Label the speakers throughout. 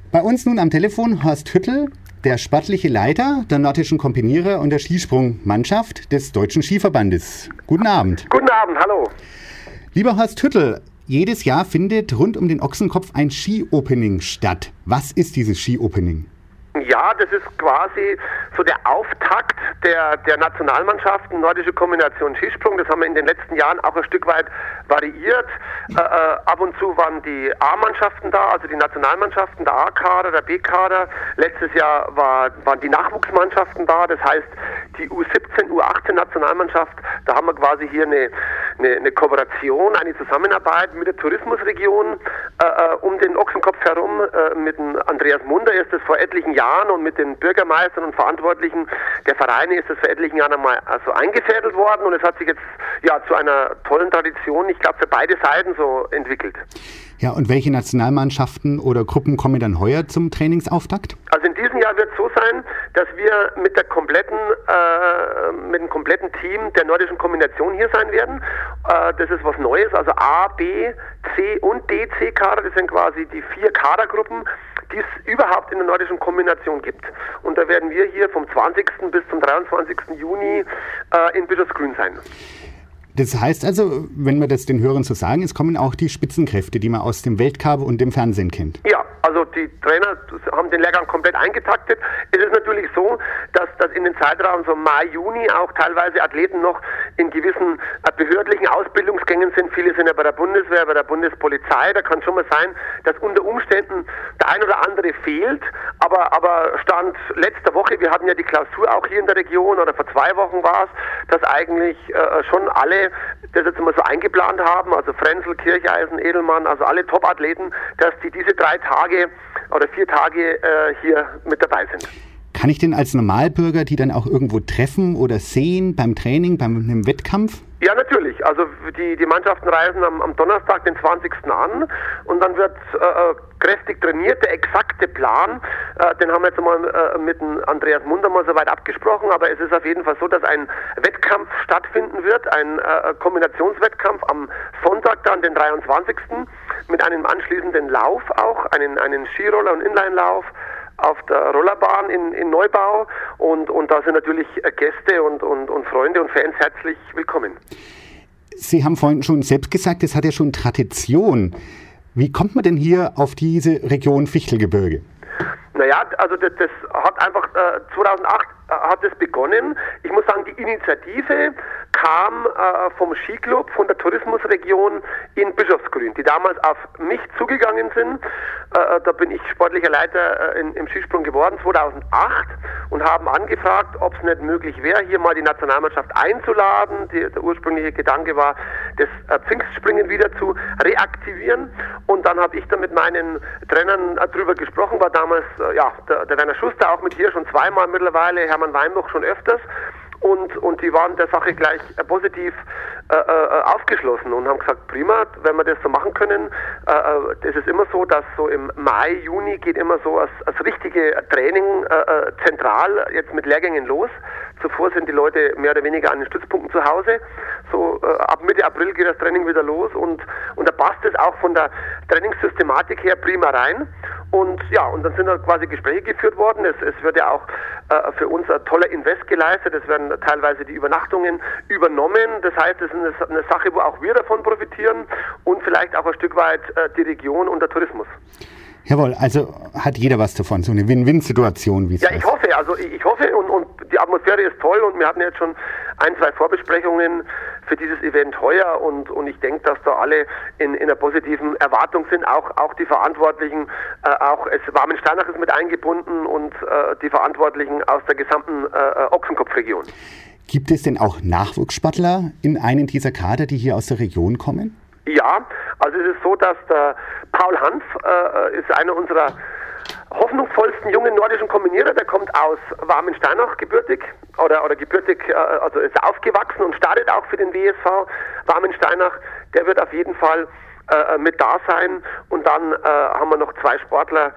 Speaker 1: Bei uns nun am Telefon Horst Hüttel, der sportliche Leiter der Nordischen Kombinierer und der Skisprungmannschaft des Deutschen Skiverbandes. Guten Abend.
Speaker 2: Guten Abend, hallo.
Speaker 1: Lieber Horst Hüttel, jedes Jahr findet rund um den Ochsenkopf ein Ski-Opening statt. Was ist dieses Ski-Opening?
Speaker 2: Ja, das ist quasi so der Auftakt der Nationalmannschaften, nordische Kombination Skisprung. Das haben wir in den letzten Jahren auch ein Stück weit variiert. Ab und zu waren die A-Mannschaften da, also die Nationalmannschaften, der A-Kader, der B-Kader. Letztes Jahr waren die Nachwuchsmannschaften da, das heißt die U17, U18 Nationalmannschaft. Da haben wir quasi hier eine Kooperation, eine Zusammenarbeit mit der Tourismusregion um den Ochsenkopf herum. Mit dem Andreas Munder ist das vor etlichen Jahren und mit den Bürgermeistern und Verantwortlichen der Vereine ist das vor etlichen Jahren einmal also eingefädelt worden und es hat sich jetzt ja zu einer tollen Tradition, ich glaube für beide Seiten so entwickelt.
Speaker 1: Ja, und welche Nationalmannschaften oder Gruppen kommen dann heuer zum Trainingsauftakt?
Speaker 2: Also in diesem Jahr wird es so sein, dass wir mit dem kompletten Team der nordischen Kombination hier sein werden. Das ist was Neues, also A, B, C und DC-Kader, das sind quasi die 4 Kadergruppen, die es überhaupt in der nordischen Kombination gibt. Und da werden wir hier vom 20. bis zum 23. Juni in Bischofsgrün sein.
Speaker 1: Das heißt also, wenn wir das den Hörern so sagen, es kommen auch die Spitzenkräfte, die man aus dem Weltcup und dem Fernsehen kennt. Ja,
Speaker 2: also die Trainer haben den Lehrgang komplett eingetaktet. Es ist natürlich so, dass in den Zeitraum so Mai, Juni auch teilweise Athleten noch in gewissen behördlichen Ausbildungsgängen sind. Viele sind ja bei der Bundeswehr, bei der Bundespolizei. Da kann schon mal sein, dass unter Umständen der ein oder andere fehlt. Aber Stand letzter Woche, wir hatten ja die Klausur auch hier in der Region, oder vor 2 Wochen war es, dass eigentlich schon alle das jetzt mal so eingeplant haben, also Frenzel, Kircheisen, Edelmann, also alle Top-Athleten, dass die diese 3 Tage oder 4 Tage hier mit dabei sind.
Speaker 1: Kann ich denn als Normalbürger die dann auch irgendwo treffen oder sehen beim Training, beim Wettkampf?
Speaker 2: Ja, natürlich. Also die Mannschaften reisen am Donnerstag, den 20. an und dann wird kräftig trainiert. Der exakte Plan, den haben wir jetzt mal mit dem Andreas Munder mal soweit abgesprochen, aber es ist auf jeden Fall so, dass ein Wettkampf stattfinden wird, ein Kombinationswettkampf am Sonntag dann, den 23. mit einem anschließenden Lauf auch, einen Skiroller- und Inlinelauf auf der Rollerbahn in Neubau und da sind natürlich Gäste und Freunde und Fans herzlich willkommen.
Speaker 1: Sie haben vorhin schon selbst gesagt, es hat ja schon Tradition. Wie kommt man denn hier auf diese Region Fichtelgebirge?
Speaker 2: Naja, also das hat einfach 2008 hat es begonnen. Ich muss sagen, die Initiative kam vom Skiclub, von der Tourismusregion in Bischofsgrün, die damals auf mich zugegangen sind. Da bin ich sportlicher Leiter im Skisprung geworden, 2008, und haben angefragt, ob es nicht möglich wäre, hier mal die Nationalmannschaft einzuladen. Der ursprüngliche Gedanke war, das Pfingstspringen wieder zu reaktivieren. Und dann habe ich da mit meinen Trainern drüber gesprochen, war damals der Werner Schuster auch mit hier schon 2-mal mittlerweile, Hermann Weinbuch schon öfters. Und die waren der Sache gleich positiv aufgeschlossen und haben gesagt, prima, wenn wir das so machen können. Das ist immer so, dass so im Mai, Juni geht immer so als richtige Training zentral jetzt mit Lehrgängen los. Zuvor sind die Leute mehr oder weniger an den Stützpunkten zu Hause. So ab Mitte April geht das Training wieder los und da passt es auch von der Trainingssystematik her prima rein. Und ja, und dann sind da quasi Gespräche geführt worden. Es wird ja auch für uns ein toller Invest geleistet. Es werden teilweise die Übernachtungen übernommen. Das heißt, es ist eine Sache, wo auch wir davon profitieren und vielleicht auch ein Stück weit die Region und der Tourismus.
Speaker 1: Jawohl, also hat jeder was davon, so eine Win-Win-Situation, wie es heißt.
Speaker 2: Ja, ich hoffe und die Atmosphäre ist toll und wir hatten jetzt schon 1-2 Vorbesprechungen für dieses Event heuer und ich denke, dass da alle in einer positiven Erwartung sind, auch die Verantwortlichen, auch Warmensteinach ist mit eingebunden und die Verantwortlichen aus der gesamten Ochsenkopfregion.
Speaker 1: Gibt es denn auch Nachwuchssportler in einem dieser Kader, die hier aus der Region kommen?
Speaker 2: Ja, also es ist so, dass der Paul Hanf ist einer unserer hoffnungsvollsten jungen nordischen Kombinierer, der kommt aus Warmensteinach gebürtig oder gebürtig, also ist aufgewachsen und startet auch für den WSV Warmensteinach. Der wird auf jeden Fall mit da sein und dann haben wir noch 2 Sportler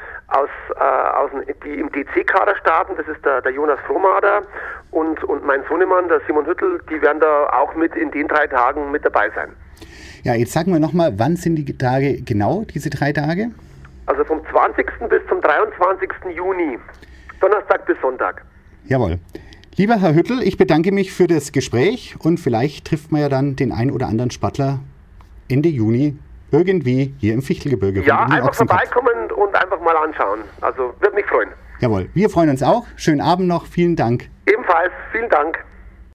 Speaker 2: die im DC-Kader starten, das ist der Jonas Frohmader und mein Sohnemann, der Simon Hüttel, die werden da auch mit in den 3 Tagen mit dabei sein.
Speaker 1: Ja, jetzt sagen wir nochmal, wann sind die Tage genau, diese 3 Tage?
Speaker 2: Also vom 20. bis zum 23. Juni. Donnerstag bis Sonntag.
Speaker 1: Jawohl. Lieber Herr Hüttel, ich bedanke mich für das Gespräch und vielleicht trifft man ja dann den ein oder anderen Spattler Ende Juni irgendwie hier im Fichtelgebirge.
Speaker 2: Ja, einfach vorbeikommen und einfach mal anschauen. Also würde mich freuen.
Speaker 1: Jawohl, wir freuen uns auch. Schönen Abend noch. Vielen Dank.
Speaker 2: Ebenfalls, vielen Dank.